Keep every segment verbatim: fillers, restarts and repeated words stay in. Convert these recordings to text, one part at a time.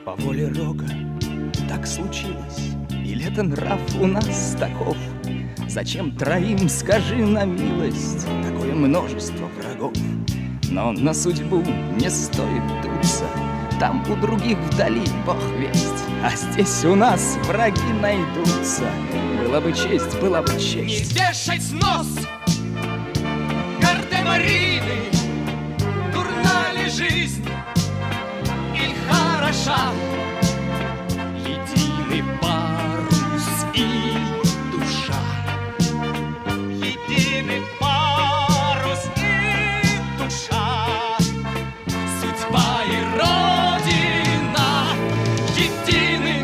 По воле Рога так случилось, или это нрав у нас таков? Зачем троим, скажи на милость, такое множество врагов? Но на судьбу не стоит дуться, там у других вдали бог весть, а здесь у нас враги найдутся. Была бы честь, была бы честь. Не вешать снос Гардемарины, дурна ли жизнь или хороша? Единый парус и душа, единый парус и душа, судьба и родина едины.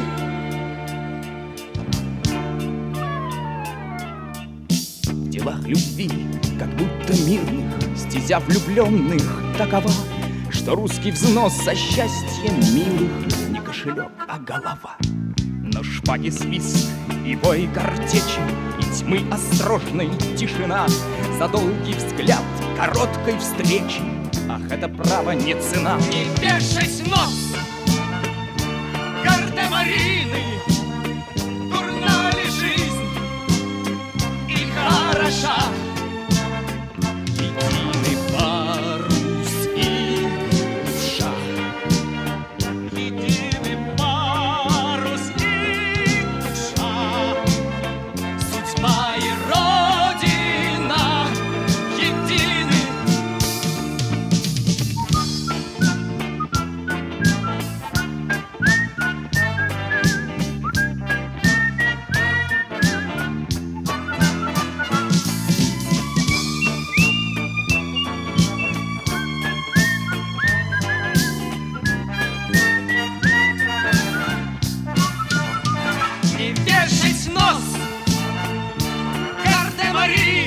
В делах любви, как будто мирных, стезя влюбленных такова, что русский взнос за счастье милых не кошелек, а голова. Но шпаги свист и бой картечи, и тьмы осторожной тишина за долгий взгляд короткой встречи. Ах, это право не цена. Не вешать нос Гардемарины, дурна ли жизнь и хороша? Единый парус и душа, единый парус и душа, судьба и родина едины. Не вешать нос Гардемарины,